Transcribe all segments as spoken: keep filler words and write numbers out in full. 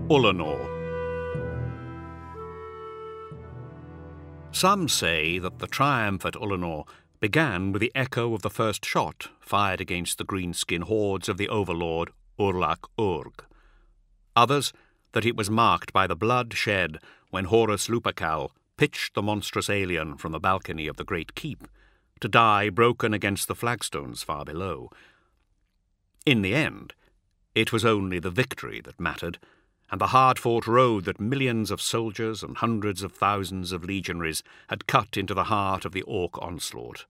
Ullanor. Some say that the triumph at Ullanor began with the echo of the first shot fired against the greenskin hordes of the overlord Urlach Urg. Others, that it was marked by the blood shed when Horus Lupercal pitched the monstrous alien from the balcony of the great keep, to die broken against the flagstones far below. In the end, it was only the victory that mattered, and the hard-fought road that millions of soldiers and hundreds of thousands of legionaries had cut into the heart of the Orc onslaught.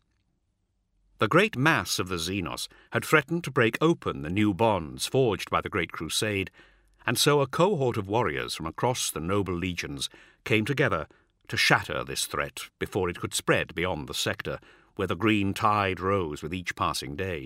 The great mass of the Xenos had threatened to break open the new bonds forged by the Great Crusade, and so a cohort of warriors from across the noble legions came together to shatter this threat before it could spread beyond the sector, where the green tide rose with each passing day.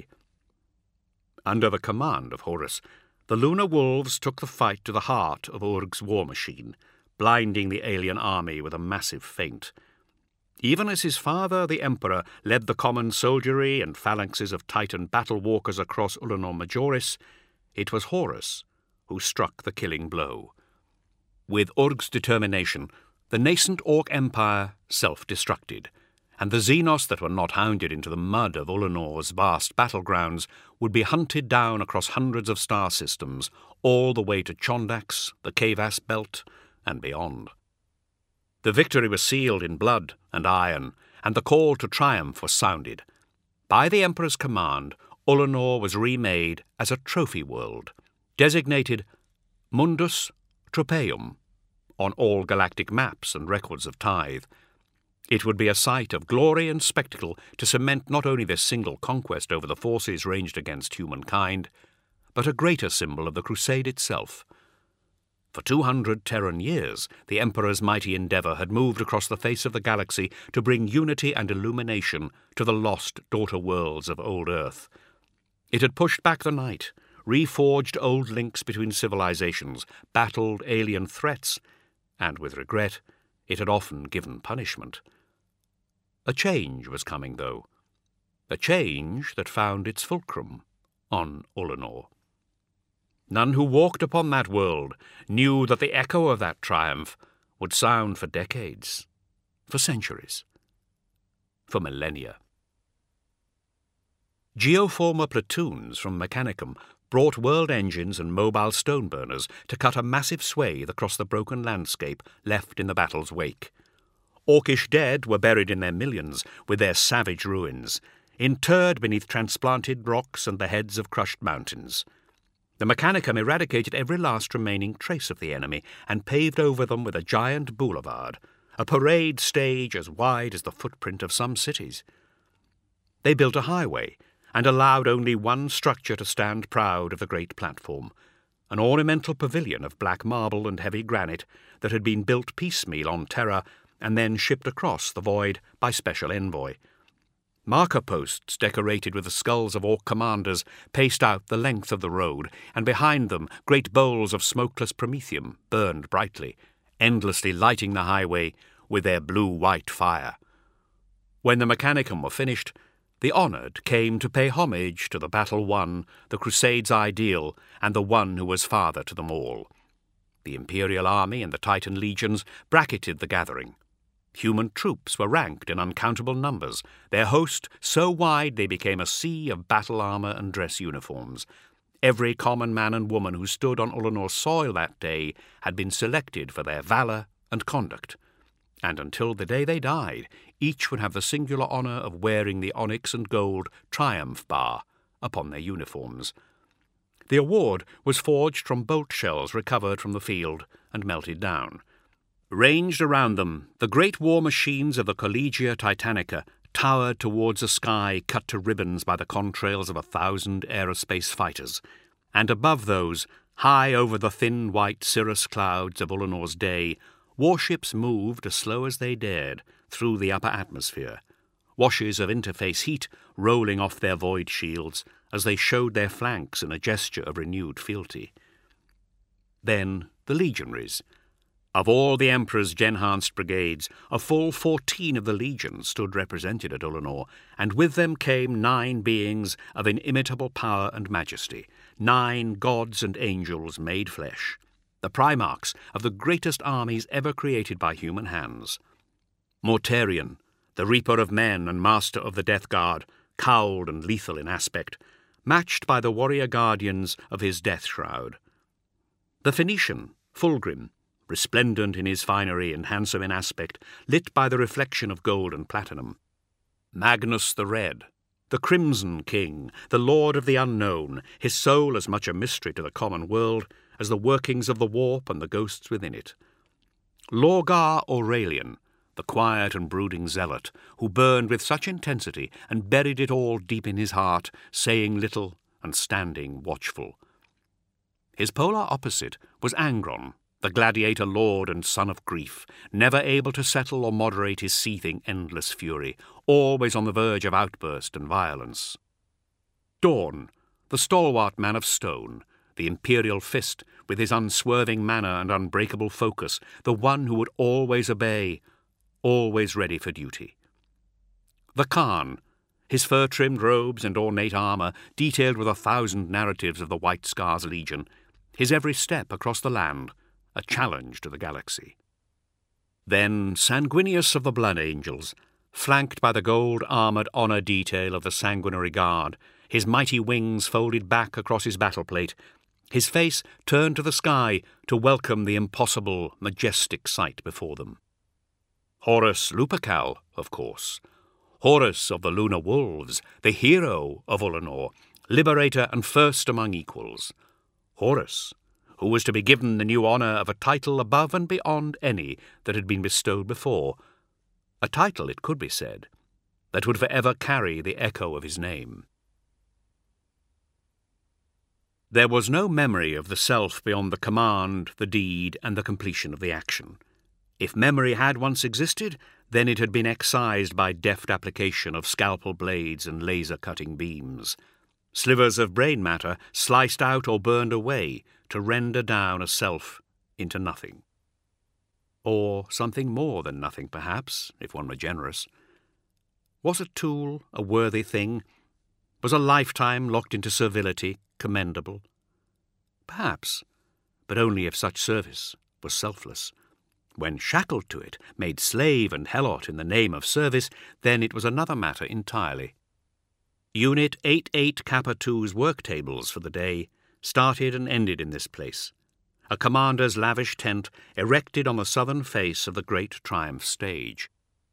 Under the command of Horus, the Lunar Wolves took the fight to the heart of Urg's war machine, blinding the alien army with a massive feint. Even as his father, the Emperor, led the common soldiery and phalanxes of Titan battle-walkers across Ullanor Majoris, it was Horus who struck the killing blow. With Urg's determination, the nascent Orc Empire self-destructed, and the Xenos that were not hounded into the mud of Ullanor's vast battlegrounds would be hunted down across hundreds of star systems, all the way to Chondax, the Kevas Belt, and beyond. The victory was sealed in blood and iron, and the call to triumph was sounded. By the Emperor's command, Ullanor was remade as a trophy world, designated Mundus Tropeum on all galactic maps and records of tithe. It would be a sight of glory and spectacle to cement not only this single conquest over the forces ranged against humankind, but a greater symbol of the Crusade itself. For two hundred Terran years, the Emperor's mighty endeavour had moved across the face of the galaxy to bring unity and illumination to the lost daughter worlds of old Earth. It had pushed back the night, reforged old links between civilizations, battled alien threats, and with regret, it had often given punishment. A change was coming, though. A change that found its fulcrum on Ullanor. None who walked upon that world knew that the echo of that triumph would sound for decades, for centuries, for millennia. Geoformer platoons from Mechanicum brought world engines and mobile stone burners to cut a massive swathe across the broken landscape left in the battle's wake. Orcish dead were buried in their millions with their savage ruins, interred beneath transplanted rocks and the heads of crushed mountains. The Mechanicum eradicated every last remaining trace of the enemy and paved over them with a giant boulevard, a parade stage as wide as the footprint of some cities. They built a highway and allowed only one structure to stand proud of the great platform, an ornamental pavilion of black marble and heavy granite that had been built piecemeal on Terra and then shipped across the void by special envoy. Marker posts decorated with the skulls of Orc commanders paced out the length of the road, and behind them great bowls of smokeless promethium burned brightly, endlessly lighting the highway with their blue-white fire. When the Mechanicum were finished, the honoured came to pay homage to the battle won, the Crusade's ideal, and the one who was father to them all. The Imperial Army and the Titan legions bracketed the gathering. Human troops were ranked in uncountable numbers, their host so wide they became a sea of battle armour and dress uniforms. Every common man and woman who stood on Ullanor's soil that day had been selected for their valour and conduct, and until the day they died, each would have the singular honour of wearing the onyx and gold Triumph Bar upon their uniforms. The award was forged from bolt shells recovered from the field and melted down. Ranged around them, the great war machines of the Collegia Titanica towered towards a sky cut to ribbons by the contrails of a thousand aerospace fighters, and above those, high over the thin white cirrus clouds of Ullanor's day, warships moved as slow as they dared through the upper atmosphere, washes of interface heat rolling off their void shields as they showed their flanks in a gesture of renewed fealty. Then the legionaries. Of all the Emperor's Genhanced brigades, a full fourteen of the legions stood represented at Ullanor, and with them came nine beings of inimitable power and majesty, nine gods and angels made flesh. the primarchs of the greatest armies ever created by human hands. Mortarion, the reaper of men and master of the Death Guard, cowled and lethal in aspect, matched by the warrior guardians of his death shroud. The Phoenician, Fulgrim, resplendent in his finery and handsome in aspect, lit by the reflection of gold and platinum. Magnus the Red, the Crimson King, the Lord of the Unknown, his soul as much a mystery to the common world as the workings of the warp and the ghosts within it. Lorgar Aurelian, the quiet and brooding zealot, who burned with such intensity and buried it all deep in his heart, saying little and standing watchful. His polar opposite was Angron, the gladiator lord and son of grief, never able to settle or moderate his seething endless fury, always on the verge of outburst and violence. Dawn, the stalwart man of stone, the imperial fist, with his unswerving manner and unbreakable focus, the one who would always obey, always ready for duty. The Khan, his fur-trimmed robes and ornate armour, detailed with a thousand narratives of the White Scar's legion, his every step across the land, a challenge to the galaxy. Then Sanguinius of the Blood Angels, flanked by the gold-armoured honour detail of the Sanguinary Guard, his mighty wings folded back across his battleplate, his face turned to the sky to welcome the impossible, majestic sight before them. Horus Lupercal, of course. Horus of the Lunar Wolves, the hero of Ullanor, liberator and first among equals. Horus, who was to be given the new honour of a title above and beyond any that had been bestowed before, a title, it could be said, that would forever carry the echo of his name. There was no memory of the self beyond the command, the deed, and the completion of the action. If memory had once existed, then it had been excised by deft application of scalpel blades and laser-cutting beams. Slivers of brain matter sliced out or burned away to render down a self into nothing. Or something more than nothing, perhaps, if one were generous. Was a tool a worthy thing? Was a lifetime locked into servility commendable? Perhaps, but only if such service was selfless. When shackled to it, made slave and helot in the name of service, then it was another matter entirely. Unit eighty-eight Kappa two's work tables for the day started and ended in this place, a commander's lavish tent erected on the southern face of the great Triumph stage.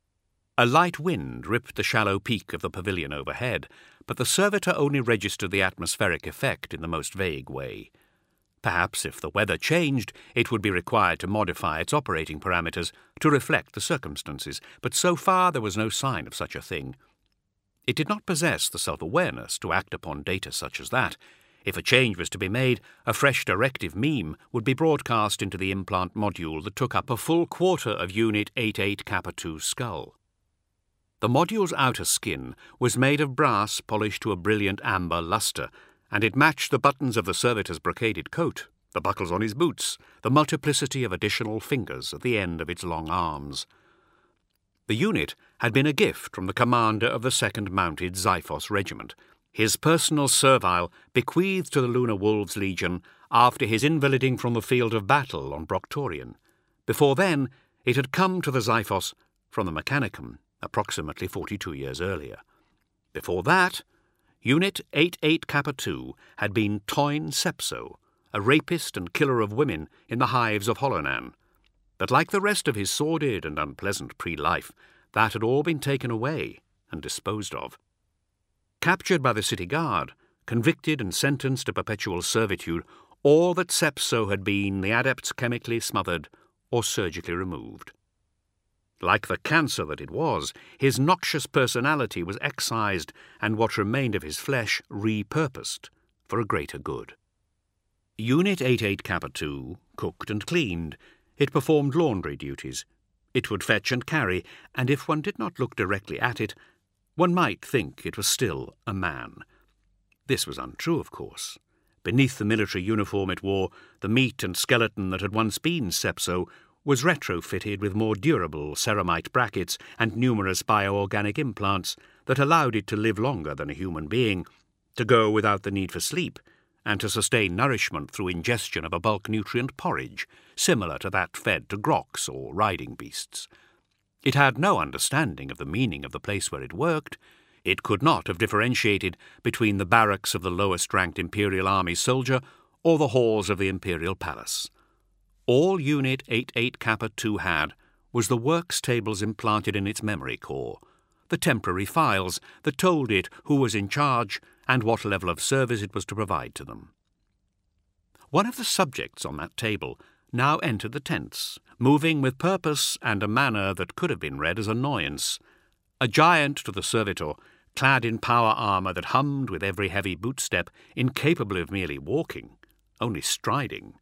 A light wind ripped the shallow peak of the pavilion overhead, but the servitor only registered the atmospheric effect in the most vague way. Perhaps if the weather changed, it would be required to modify its operating parameters to reflect the circumstances, but so far there was no sign of such a thing. It did not possess the self-awareness to act upon data such as that. If a change was to be made, a fresh directive meme would be broadcast into the implant module that took up a full quarter of Unit eighty-eight Kappa two's skull. The module's outer skin was made of brass polished to a brilliant amber lustre, and it matched the buttons of the servitor's brocaded coat, the buckles on his boots, the multiplicity of additional fingers at the end of its long arms. The unit had been a gift from the commander of the second Mounted Xiphos Regiment, his personal servile bequeathed to the Lunar Wolves Legion after his invaliding from the field of battle on Broctorian. Before then, it had come to the Xiphos from the Mechanicum, approximately forty-two years earlier. Before that, Unit eighty-eight Kappa two had been Toyn Sepso, a rapist and killer of women in the hives of Holonan. But like the rest of his sordid and unpleasant pre-life, that had all been taken away and disposed of. Captured by the city guard, convicted and sentenced to perpetual servitude, all that Sepso had been, the adepts chemically smothered or surgically removed. Like the cancer that it was, his noxious personality was excised and what remained of his flesh repurposed for a greater good. Unit eighty-eight Kappa two cooked and cleaned. It performed laundry duties. It would fetch and carry, and if one did not look directly at it, one might think it was still a man. This was untrue, of course. Beneath the military uniform it wore, the meat and skeleton that had once been Sepso was retrofitted with more durable ceramite brackets and numerous bioorganic implants that allowed it to live longer than a human being, to go without the need for sleep, and to sustain nourishment through ingestion of a bulk nutrient porridge, similar to that fed to grocs or riding beasts. It had no understanding of the meaning of the place where it worked. It could not have differentiated between the barracks of the lowest-ranked Imperial Army soldier or the halls of the Imperial Palace. All Unit eighty-eight Kappa two had was the works tables implanted in its memory core, the temporary files that told it who was in charge and what level of service it was to provide to them. One of the subjects on that table now entered the tents, moving with purpose and a manner that could have been read as annoyance. A giant to the servitor, clad in power armour that hummed with every heavy bootstep, incapable of merely walking, only striding.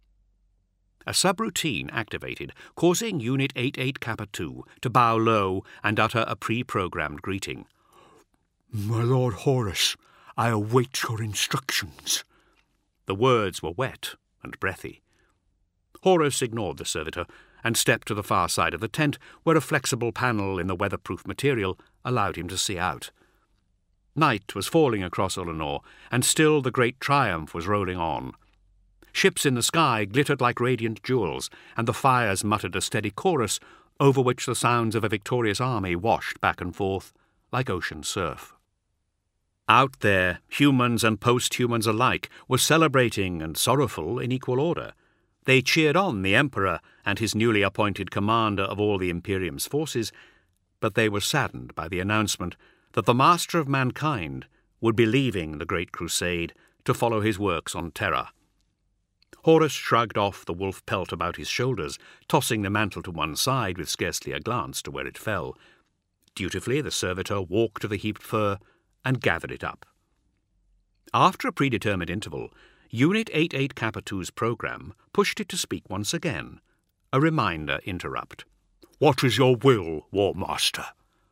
A subroutine activated, causing Unit eighty-eight Kappa two to bow low and utter a pre-programmed greeting. "My Lord Horus, I await your instructions." The words were wet and breathy. Horus ignored the servitor and stepped to the far side of the tent, where a flexible panel in the weatherproof material allowed him to see out. Night was falling across Ullanor, and still the great triumph was rolling on. Ships in the sky glittered like radiant jewels, and the fires muttered a steady chorus over which the sounds of a victorious army washed back and forth like ocean surf. Out there, humans and post-humans alike were celebrating and sorrowful in equal order. They cheered on the Emperor and his newly appointed commander of all the Imperium's forces, but they were saddened by the announcement that the Master of Mankind would be leaving the Great Crusade to follow his works on Terra. Horus shrugged off the wolf pelt about his shoulders, tossing the mantle to one side with scarcely a glance to where it fell. Dutifully the servitor walked to the heaped fur and gathered it up. After a predetermined interval, Unit eighty-eight Kappa two's program pushed it to speak once again. A reminder interrupt. "What is your will, War Master?"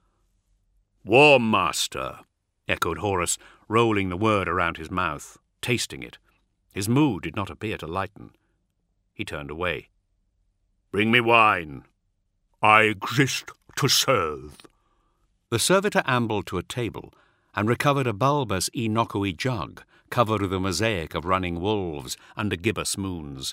"War Master," echoed Horus, rolling the word around his mouth, tasting it. His mood did not appear to lighten. He turned away. "Bring me wine." "I exist to serve." The servitor ambled to a table and recovered a bulbous Enochoi jug covered with a mosaic of running wolves under gibbous moons.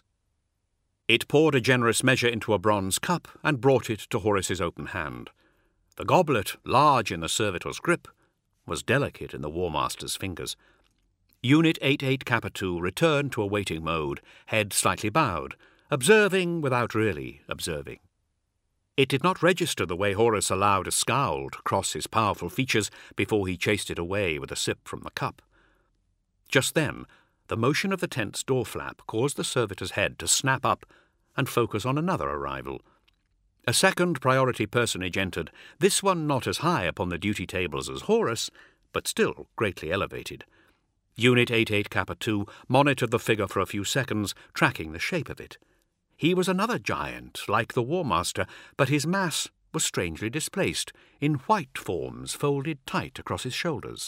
It poured a generous measure into a bronze cup and brought it to Horus's open hand. The goblet, large in the servitor's grip, was delicate in the War Master's fingers. Unit eighty-eight Kappa two returned to a waiting mode, head slightly bowed, observing without really observing. It did not register the way Horus allowed a scowl to cross his powerful features before he chased it away with a sip from the cup. Just then, the motion of the tent's door flap caused the servitor's head to snap up and focus on another arrival. A second priority personage entered, this one not as high upon the duty tables as Horus, but still greatly elevated. Unit eighty-eight Kappa two monitored the figure for a few seconds, tracking the shape of it. He was another giant, like the War Master, but his mass was strangely displaced, in white forms folded tight across his shoulders.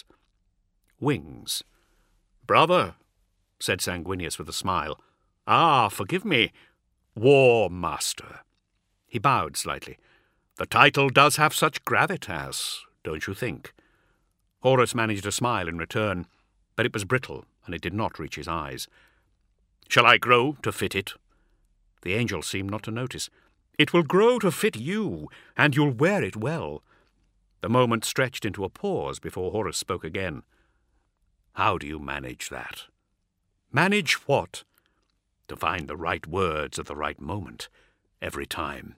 Wings. "Brother," said Sanguinius with a smile. "Ah, forgive me. War Master." He bowed slightly. "The title does have such gravitas, don't you think?" Horus managed a smile in return, but it was brittle, and it did not reach his eyes. "Shall I grow to fit it?" The angel seemed not to notice. "It will grow to fit you, and you'll wear it well." The moment stretched into a pause before Horus spoke again. "How do you manage that?" "Manage what?" "To find the right words at the right moment, every time.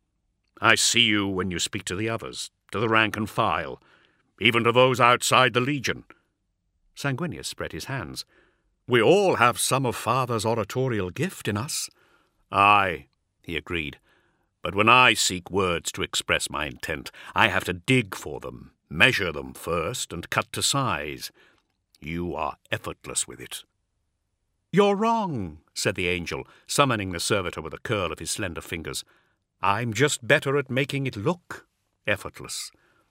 I see you when you speak to the others, to the rank and file, even to those outside the Legion." Sanguinius spread his hands. "We all have some of Father's oratorial gift in us." "Aye," he agreed, "but when I seek words to express my intent, I have to dig for them, measure them first, and cut to size. You are effortless with it." "You're wrong," said the angel, summoning the servitor with a curl of his slender fingers. "I'm just better at making it look effortless."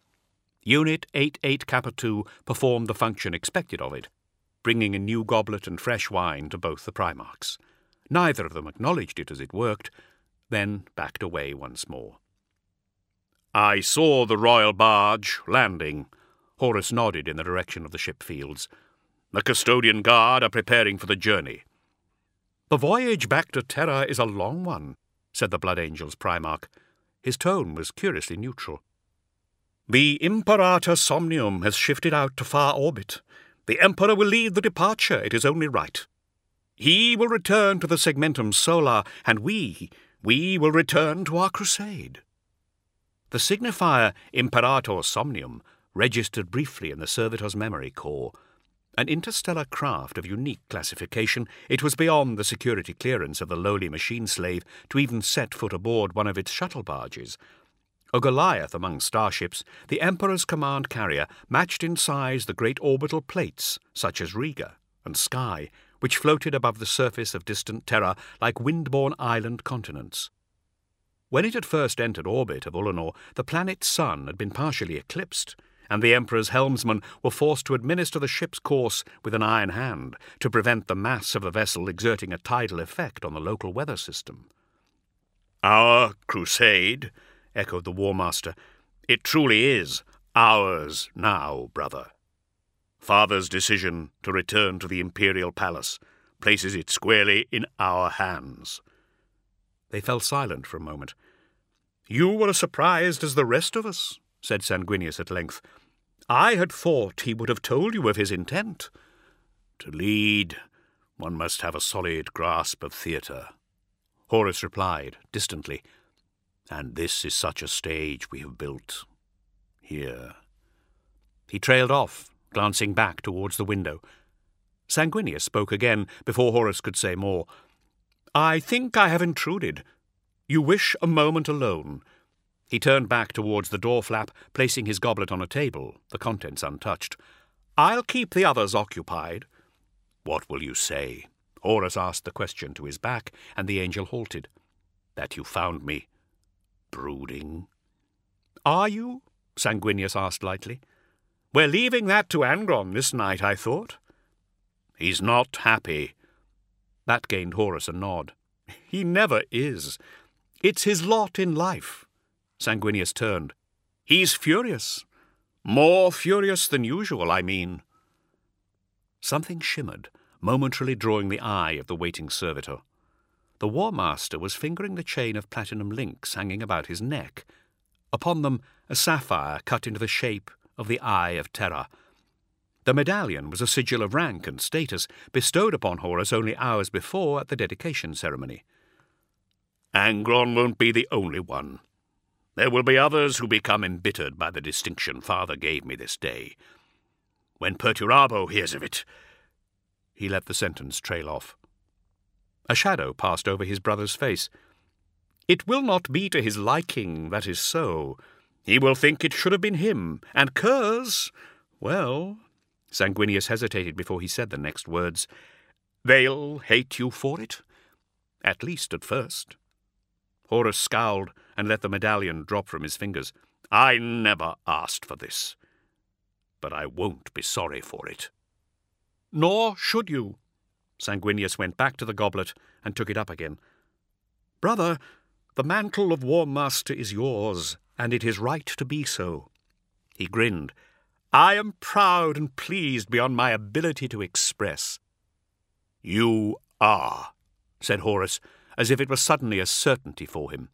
Unit eighty-eight Kappa two performed the function expected of it, bringing a new goblet and fresh wine to both the Primarchs. Neither of them acknowledged it as it worked, then backed away once more. "I saw the royal barge landing." Horus nodded in the direction of the ship fields. The custodian guard are preparing for the journey." "The voyage back to Terra is a long one," said the Blood Angel's Primarch. His tone was curiously neutral. "The Imperator Somnium has shifted out to far orbit. The Emperor will lead the departure, it is only right. He will return to the Segmentum Solar, and we, we will return to our crusade." The signifier Imperator Somnium registered briefly in the servitor's memory core. An interstellar craft of unique classification, it was beyond the security clearance of the lowly machine slave to even set foot aboard one of its shuttle barges. A Goliath among starships, the Emperor's command carrier matched in size the great orbital plates, such as Riga and Sky, which floated above the surface of distant Terra like wind-borne island continents. When it had first entered orbit of Ulanor, the planet's sun had been partially eclipsed, and the Emperor's helmsmen were forced to administer the ship's course with an iron hand to prevent the mass of the vessel exerting a tidal effect on the local weather system. "Our crusade," echoed the War Master. "It truly is ours now, brother. Father's decision to return to the Imperial Palace places it squarely in our hands." They fell silent for a moment. "You were as surprised as the rest of us," said Sanguinius at length. "I had thought he would have told you of his intent." "To lead, one must have a solid grasp of theatre," Horus replied, distantly. "And this is such a stage we have built. Here." He trailed off, glancing back towards the window. Sanguinius spoke again, before Horus could say more. "I think I have intruded. You wish a moment alone." He turned back towards the door flap, placing his goblet on a table, the contents untouched. "I'll keep the others occupied." "What will you say?" Horus asked the question to his back, and the angel halted. "That you found me brooding?" "Are you?" Sanguinius asked lightly. "We're leaving that to Angron this night, I thought." "He's not happy." That gained Horus a nod. "He never is. It's his lot in life." Sanguinius turned. "He's furious. More furious than usual, I mean." Something shimmered, momentarily drawing the eye of the waiting servitor. The War Master was fingering the chain of platinum links hanging about his neck. Upon them a sapphire cut into the shape of the Eye of Terra. The medallion was a sigil of rank and status, bestowed upon Horus only hours before at the dedication ceremony. "Angron won't be the only one. There will be others who become embittered by the distinction Father gave me this day. When Perturabo hears of it—" He let the sentence trail off. A shadow passed over his brother's face. "It will not be to his liking, that is so. He will think it should have been him, and Curse, well—" Sanguinius hesitated before he said the next words. "They'll hate you for it, at least at first." Horus scowled and let the medallion drop from his fingers. "I never asked for this, but I won't be sorry for it." "Nor should you." Sanguinius went back to the goblet and took it up again. "Brother, the mantle of War Master is yours, and it is right to be so." He grinned. "I am proud and pleased beyond my ability to express." "You are," said Horus, as if it were suddenly a certainty for him.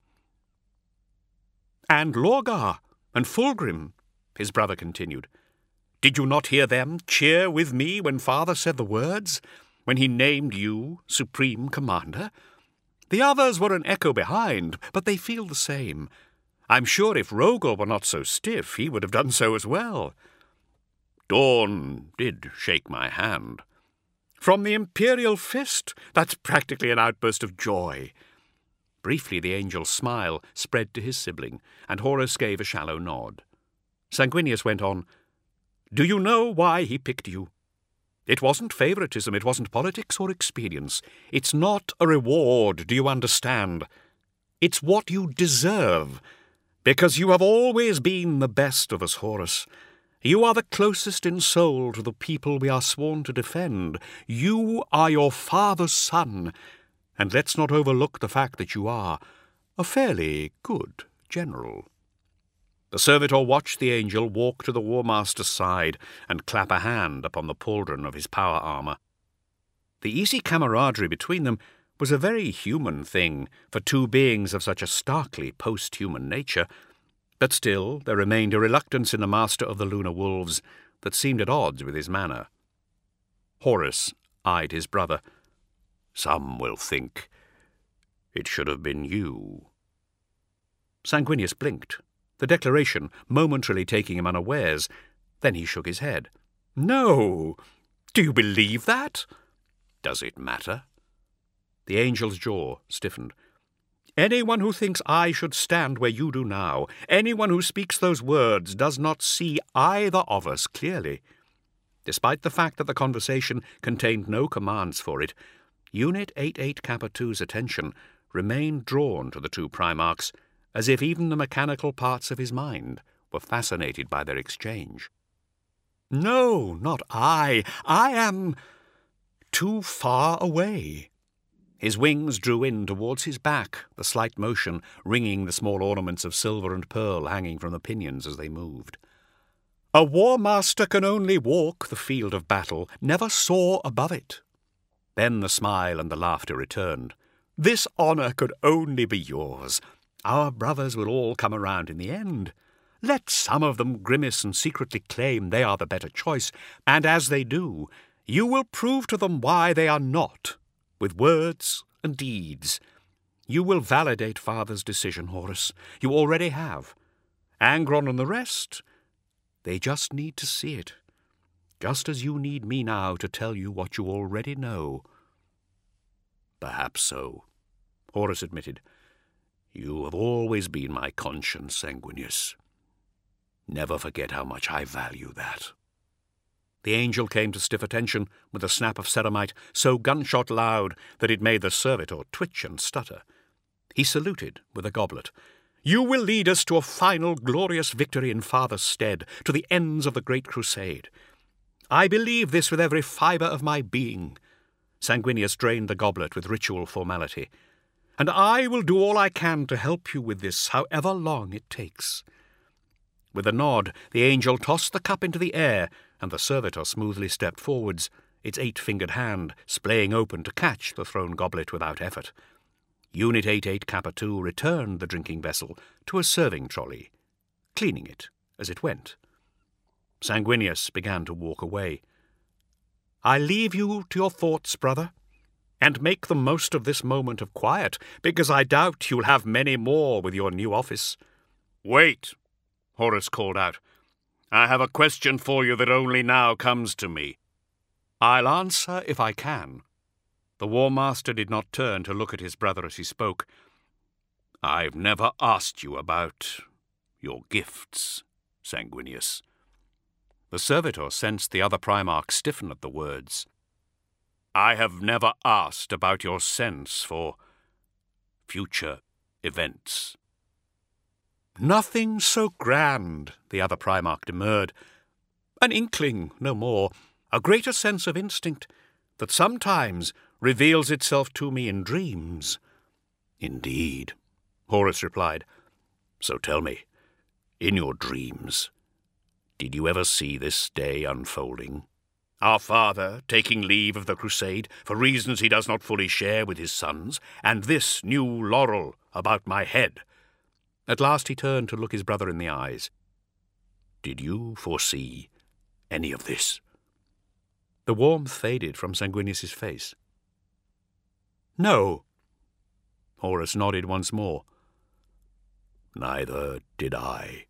"And Lorgar and Fulgrim," his brother continued. "Did you not hear them cheer with me when Father said the words, when he named you Supreme Commander? The others were an echo behind, but they feel the same. I'm sure if Rogel were not so stiff, he would have done so as well." "Dawn did shake my hand." "From the Imperial fist? That's practically an outburst of joy." Briefly the angel's smile spread to his sibling, and Horus gave a shallow nod. Sanguinius went on, "Do you know why he picked you? It wasn't favoritism, it wasn't politics or experience. It's not a reward, do you understand? It's what you deserve, because you have always been the best of us, Horus. You are the closest in soul to the people we are sworn to defend. You are your father's son, and let's not overlook the fact that you are a fairly good general." The servitor watched the angel walk to the War Master's side and clap a hand upon the pauldron of his power armour. The easy camaraderie between them was a very human thing for two beings of such a starkly post-human nature, but still there remained a reluctance in the master of the Lunar Wolves that seemed at odds with his manner. Horus eyed his brother. "Some will think it should have been you." Sanguinius blinked, the declaration momentarily taking him unawares. Then he shook his head. "No! Do you believe that?" "Does it matter?" The angel's jaw stiffened. "Anyone who thinks I should stand where you do now, anyone who speaks those words, does not see either of us clearly." Despite the fact that the conversation contained no commands for it, Unit eighty-eight Kappa two's attention remained drawn to the two Primarchs, as if even the mechanical parts of his mind were fascinated by their exchange. "No, not I. I am too far away." His wings drew in towards his back, the slight motion ringing the small ornaments of silver and pearl hanging from the pinions as they moved. "A war master can only walk the field of battle, never soar above it." Then the smile and the laughter returned. "This honour could only be yours. Our brothers will all come around in the end. Let some of them grimace and secretly claim they are the better choice, and as they do, you will prove to them why they are not, with words and deeds. You will validate Father's decision, Horus. You already have. Angron and the rest, they just need to see it, just as you need me now to tell you what you already know." "Perhaps so," Horus admitted. "You have always been my conscience, Sanguinius. Never forget how much I value that." The angel came to stiff attention with a snap of ceramite so gunshot loud that it made the servitor twitch and stutter. He saluted with a goblet. "You will lead us to a final glorious victory in Father's stead, to the ends of the Great Crusade. I believe this with every fibre of my being." Sanguinius drained the goblet with ritual formality. "And I will do all I can to help you with this, however long it takes." With a nod, the angel tossed the cup into the air, and the servitor smoothly stepped forwards, its eight-fingered hand splaying open to catch the thrown goblet without effort. Unit eighty-eight Kappa two returned the drinking vessel to a serving trolley, cleaning it as it went. Sanguinius began to walk away. "I leave you to your thoughts, brother, and make the most of this moment of quiet, because I doubt you'll have many more with your new office." "Wait!" Horus called out. "I have a question for you that only now comes to me." "I'll answer if I can." The War Master did not turn to look at his brother as he spoke. "I've never asked you about your gifts, Sanguinius." The servitor sensed the other Primarch stiffen at the words. "I have never asked about your sense for future events." "Nothing so grand," the other Primarch demurred. "An inkling, no more, a greater sense of instinct that sometimes reveals itself to me in dreams." "Indeed," Horus replied. "So tell me, in your dreams, did you ever see this day unfolding? Our father taking leave of the Crusade for reasons he does not fully share with his sons, and this new laurel about my head." At last he turned to look his brother in the eyes. "Did you foresee any of this?" The warmth faded from Sanguinius's face. "No." Horus nodded once more. "Neither did I."